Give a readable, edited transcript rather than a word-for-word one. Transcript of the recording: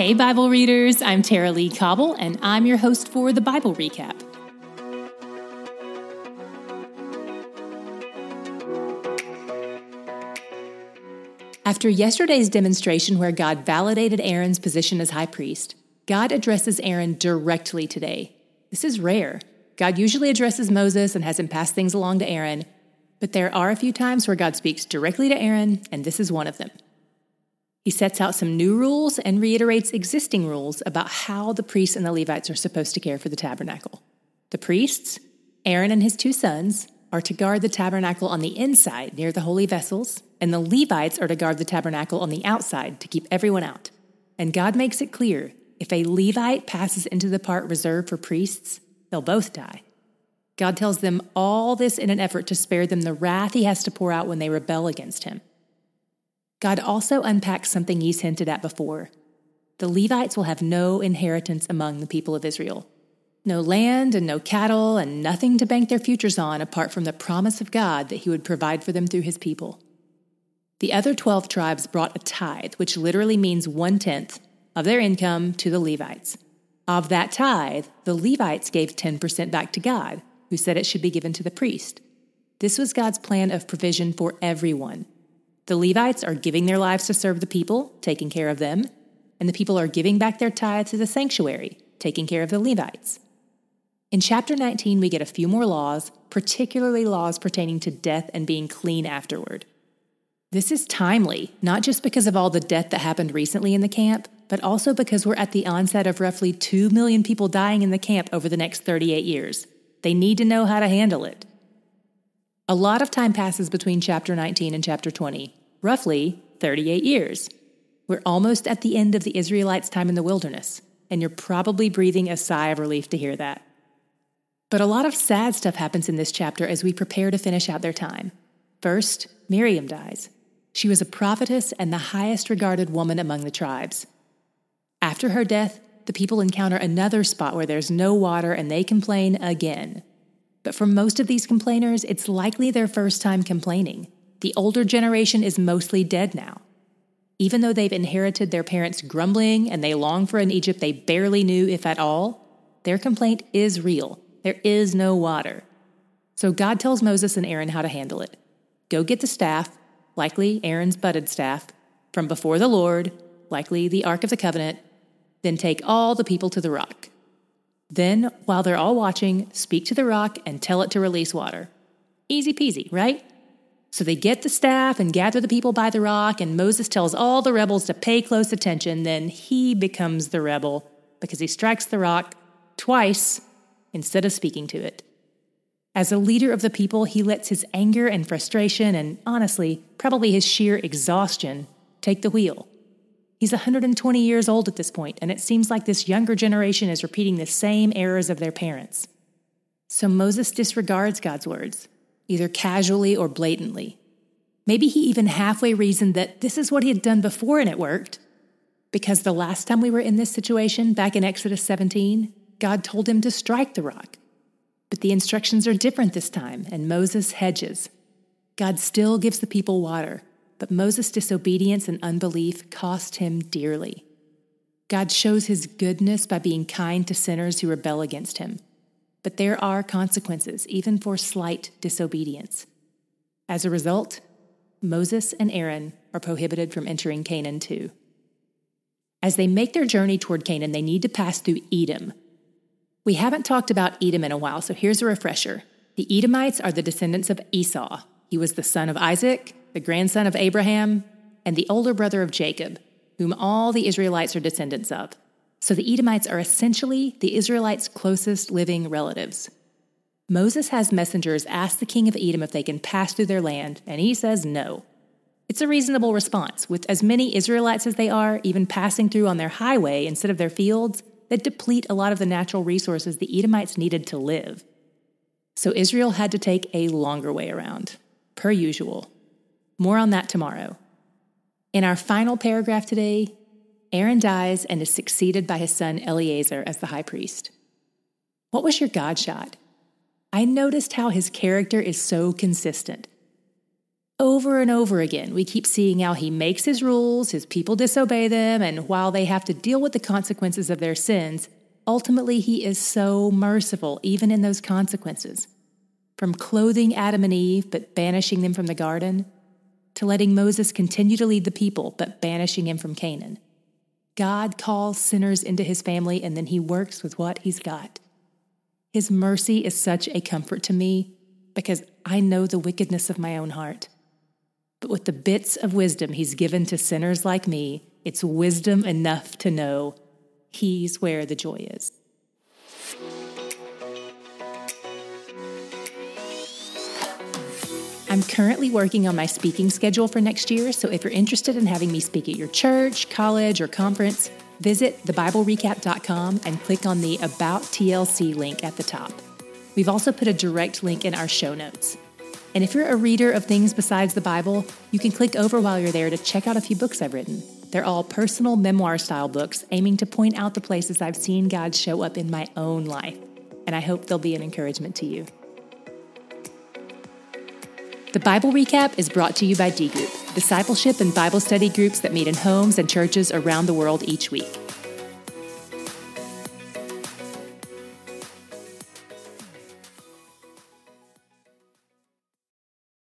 Hey, Bible readers, I'm Tara Lee Cobble, and I'm your host for the Bible Recap. After yesterday's demonstration where God validated Aaron's position as high priest, God addresses Aaron directly today. This is rare. God usually addresses Moses and has him pass things along to Aaron, but there are a few times where God speaks directly to Aaron, and this is one of them. He sets out some new rules and reiterates existing rules about how the priests and the Levites are supposed to care for the tabernacle. The priests, Aaron and his two sons, are to guard the tabernacle on the inside near the holy vessels, and the Levites are to guard the tabernacle on the outside to keep everyone out. And God makes it clear, if a Levite passes into the part reserved for priests, they'll both die. God tells them all this in an effort to spare them the wrath he has to pour out when they rebel against him. God also unpacks something he's hinted at before. The Levites will have no inheritance among the people of Israel. No land and no cattle and nothing to bank their futures on apart from the promise of God that he would provide for them through his people. The other 12 tribes brought a tithe, which literally means 1/10 of their income to the Levites. Of that tithe, the Levites gave 10% back to God, who said it should be given to the priest. This was God's plan of provision for everyone. The Levites are giving their lives to serve the people, taking care of them, and the people are giving back their tithe to the sanctuary, taking care of the Levites. In chapter 19, we get a few more laws, particularly laws pertaining to death and being clean afterward. This is timely, not just because of all the death that happened recently in the camp, but also because we're at the onset of roughly 2 million people dying in the camp over the next 38 years. They need to know how to handle it. A lot of time passes between chapter 19 and chapter 20, roughly 38 years. We're almost at the end of the Israelites' time in the wilderness, and you're probably breathing a sigh of relief to hear that. But a lot of sad stuff happens in this chapter as we prepare to finish out their time. First, Miriam dies. She was a prophetess and the highest regarded woman among the tribes. After her death, the people encounter another spot where there's no water and they complain again. But for most of these complainers, it's likely their first time complaining. The older generation is mostly dead now. Even though they've inherited their parents' grumbling and they long for an Egypt they barely knew, if at all, their complaint is real. There is no water. So God tells Moses and Aaron how to handle it. Go get the staff, likely Aaron's budded staff, from before the Lord, likely the Ark of the Covenant, then take all the people to the rock. Then, while they're all watching, speak to the rock and tell it to release water. Easy peasy, right? So they get the staff and gather the people by the rock, and Moses tells all the rebels to pay close attention. Then he becomes the rebel because he strikes the rock twice instead of speaking to it. As a leader of the people, he lets his anger and frustration, and honestly, probably his sheer exhaustion, take the wheel. He's 120 years old at this point, and it seems like this younger generation is repeating the same errors of their parents. So Moses disregards God's words, either casually or blatantly. Maybe he even halfway reasoned that this is what he had done before and it worked. Because the last time we were in this situation, back in Exodus 17, God told him to strike the rock. But the instructions are different this time, and Moses hedges. God still gives the people water, but Moses' disobedience and unbelief cost him dearly. God shows his goodness by being kind to sinners who rebel against him. But there are consequences, even for slight disobedience. As a result, Moses and Aaron are prohibited from entering Canaan too. As they make their journey toward Canaan, they need to pass through Edom. We haven't talked about Edom in a while, so here's a refresher. The Edomites are the descendants of Esau. He was the son of Isaac, the grandson of Abraham, and the older brother of Jacob, whom all the Israelites are descendants of. So the Edomites are essentially the Israelites' closest living relatives. Moses has messengers ask the king of Edom if they can pass through their land, and he says no. It's a reasonable response. With as many Israelites as they are, even passing through on their highway instead of their fields, that deplete a lot of the natural resources the Edomites needed to live. So Israel had to take a longer way around, per usual. More on that tomorrow. In our final paragraph today, Aaron dies and is succeeded by his son Eleazar as the high priest. What was your God shot? I noticed how his character is so consistent. over and over again, we keep seeing how he makes his rules, his people disobey them, and while they have to deal with the consequences of their sins, ultimately he is so merciful even in those consequences. From clothing Adam and Eve but banishing them from the garden, to letting Moses continue to lead the people but banishing him from Canaan. God calls sinners into his family and then he works with what he's got. His mercy is such a comfort to me because I know the wickedness of my own heart. But with the bits of wisdom he's given to sinners like me, it's wisdom enough to know he's where the joy is. I'm currently working on my speaking schedule for next year, so if you're interested in having me speak at your church, college, or conference, visit thebiblerecap.com and click on the About TLC link at the top. We've also put a direct link in our show notes. And if you're a reader of things besides the Bible, you can click over while you're there to check out a few books I've written. They're all personal memoir-style books aiming to point out the places I've seen God show up in my own life, and I hope they'll be an encouragement to you. The Bible Recap is brought to you by D Group, discipleship and Bible study groups that meet in homes and churches around the world each week.